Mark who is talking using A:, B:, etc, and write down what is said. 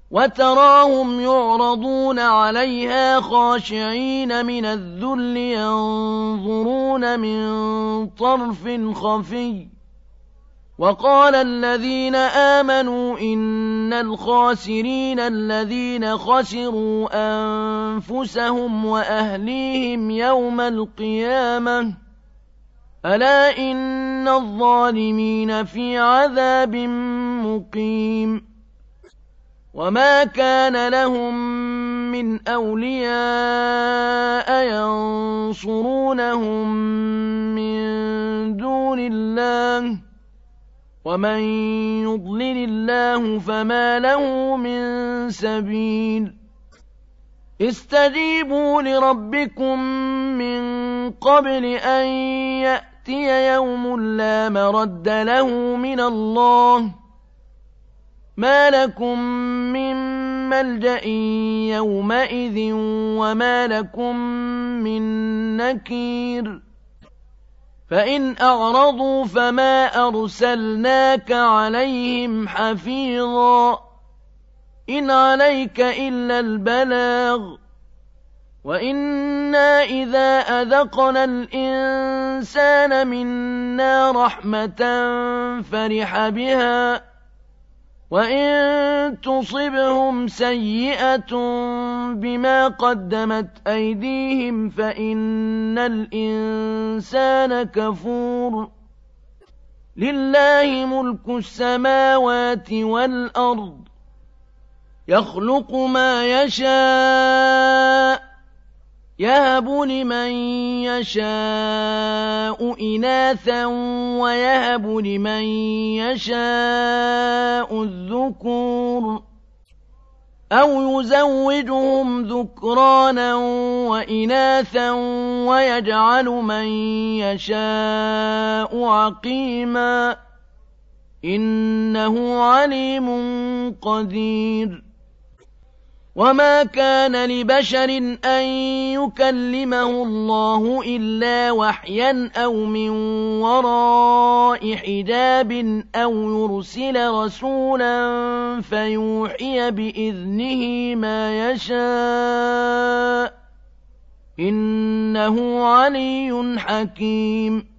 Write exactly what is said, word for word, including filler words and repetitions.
A: وتراهم يعرضون عليها خاشعين من الذل ينظرون من طرف خفي وقال الذين آمنوا إن الخاسرين الذين خسروا أنفسهم وأهليهم يوم القيامة ألا إن الظالمين في عذاب مقيم وما كان لهم من أولياء ينصرونهم من دون الله ومن يضلل الله فما له من سبيل استجيبوا لربكم من قبل أن يأتي يوم لا مرد له من الله ما لكم من ملجأ يومئذ وما لكم من نكير فإن أعرضوا فما أرسلناك عليهم حفيظا إن عليك إلا البلاغ وإنا إذا أذقنا الإنسان منا رحمة فرح بها وإن تصبهم سيئة بما قدمت أيديهم فإن الإنسان كفور لله ملك السماوات والأرض يخلق ما يشاء يهب لمن يشاء إناثا ويهب لمن يشاء الذكور أو يزوجهم ذكرانا وإناثا ويجعل من يشاء عقيما إنه عليم قدير وما كان لبشر أن يكلمه الله إلا وحيا أو من وراء حجاب أو يرسل رسولا فيوحي بإذنه ما يشاء إنه علي حكيم